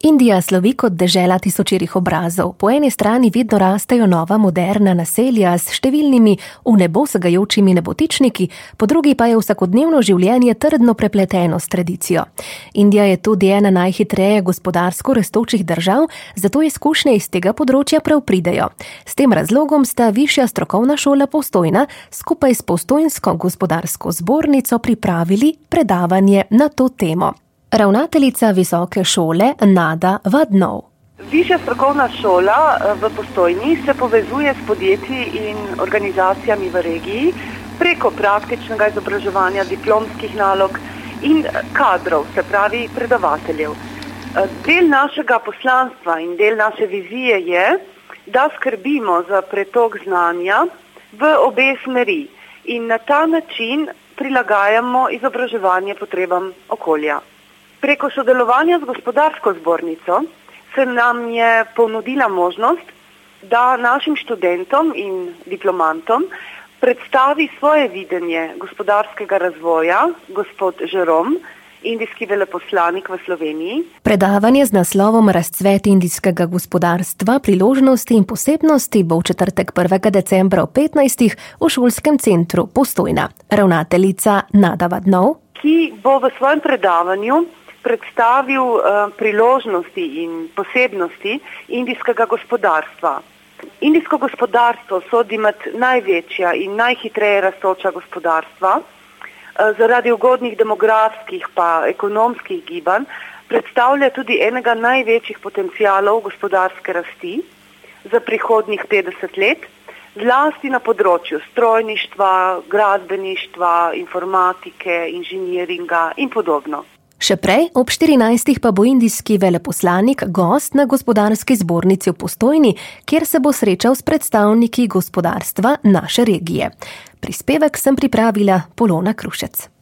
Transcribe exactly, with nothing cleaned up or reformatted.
Indija slovi kot dežela tisočerih obrazov. Po eni strani vidno rastejo nova moderna naselja s številnimi v nebo segajočimi nebotičniki, po drugi pa je vsakodnevno življenje trdno prepleteno s tradicijo. Indija je tudi ena najhitreje gospodarsko rastočih držav, zato izkušnje iz tega področja prav pridejo. S tem razlogom sta Višja strokovna šola Postojna skupaj s Postojnsko gospodarsko zbornico pripravili predavanje na to temo. Ravnateljica visoke šole Nada Vadnov. Višja strokovna šola v Postojni se povezuje s podjetji in organizacijami v regiji preko praktičnega izobraževanja, diplomskih nalog in kadrov, se pravi predavateljev. Del našega poslanstva in del naše vizije je, da skrbimo za pretok znanja v obe smeri in na ta način prilagajamo izobraževanje potrebam okolja. Preko sodelovanja z gospodarsko zbornico se nam je ponudila možnost, da našim študentom in diplomantom predstavi svoje videnje gospodarskega razvoja gospod Žerom, indijski veleposlanik v Sloveniji. Predavanje z naslovom Razcvet indijskega gospodarstva, priložnosti in posebnosti bo v četrtek prvega decembra ob petnajstih v šolskem centru Postojna. Ravnateljica Nada Vadnov, ki bo v svojem predavanju predstavil uh, priložnosti in posebnosti indijskega gospodarstva. Indijsko gospodarstvo sodi med največja in najhitreje rastoča gospodarstva. Uh, zaradi ugodnih demografskih pa ekonomskih gibanj predstavlja tudi enega največjih potencialov gospodarske rasti za prihodnjih petdeset let, zlasti na področju strojništva, gradbeništva, informatike, inženiringa in podobno. Še prej, ob štirinajstih pa bo indijski veleposlanik gost na gospodarski zbornici v Postojni, kjer se bo srečal s predstavniki gospodarstva naše regije. Prispevek sem pripravila Polona Krušec.